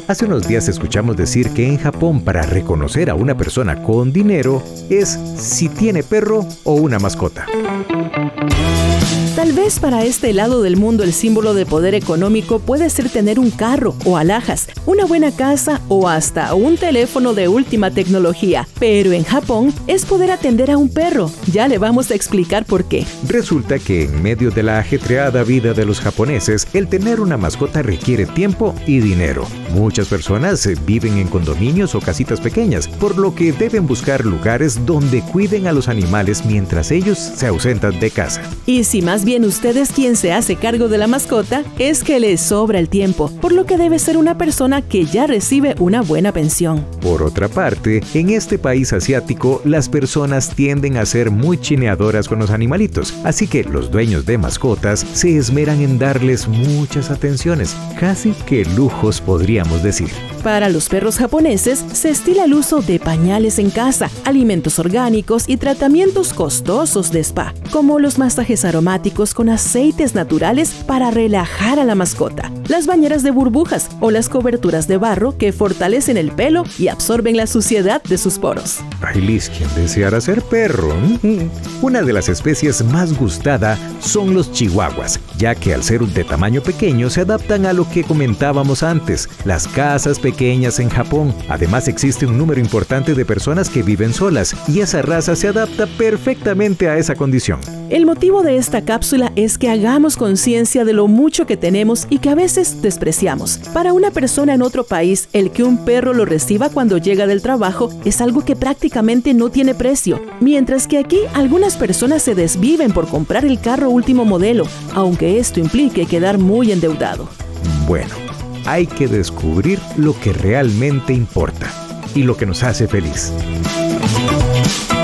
Hace unos días escuchamos decir que en Japón, para reconocer a una persona con dinero es si tiene perro o una mascota. Tal vez para este lado del mundo el símbolo de poder económico puede ser tener un carro o alhajas, una buena casa o hasta un teléfono de última tecnología. Pero en Japón es poder atender a un perro. Ya le vamos a explicar por qué. Resulta que en medio de la ajetreada vida de los japoneses, el tener una mascota requiere tiempo y dinero. Muchas personas viven en condominios o casitas pequeñas, por lo que deben buscar lugares donde cuiden a los animales mientras ellos se ausentan de casa. Y si más bien usted es quien se hace cargo de la mascota, es que le sobra el tiempo, por lo que debe ser una persona que ya recibe una buena pensión. Por otra parte, en este país asiático, las personas tienden a ser muy chineadoras con los animalitos, así que los dueños de mascotas se esmeran en darles muchas atenciones, casi que lujos podríamos decir. Para los perros japoneses se estila el uso de pañales en casa, alimentos orgánicos y tratamientos costosos de spa, como los masajes aromáticos con aceites naturales para relajar a la mascota, las bañeras de burbujas o las coberturas de barro que fortalecen el pelo y absorben la suciedad de sus poros. Ay, Liz, ¿quién deseara ser perro? Una de las especies más gustada son los chihuahuas, ya que al ser de tamaño pequeño se adaptan a lo que comentábamos antes, las casas pequeñas en Japón. Además existe un número importante de personas que viven solas y esa raza se adapta perfectamente a esa condición. El motivo de esta cápsula es que hagamos conciencia de lo mucho que tenemos y que a veces despreciamos. Para una persona en otro país, el que un perro lo reciba cuando llega del trabajo es algo que prácticamente no tiene precio, mientras que aquí algunas personas se desviven por comprar el carro último modelo, aunque esto implique quedar muy endeudado. Bueno, hay que descubrir lo que realmente importa y lo que nos hace feliz.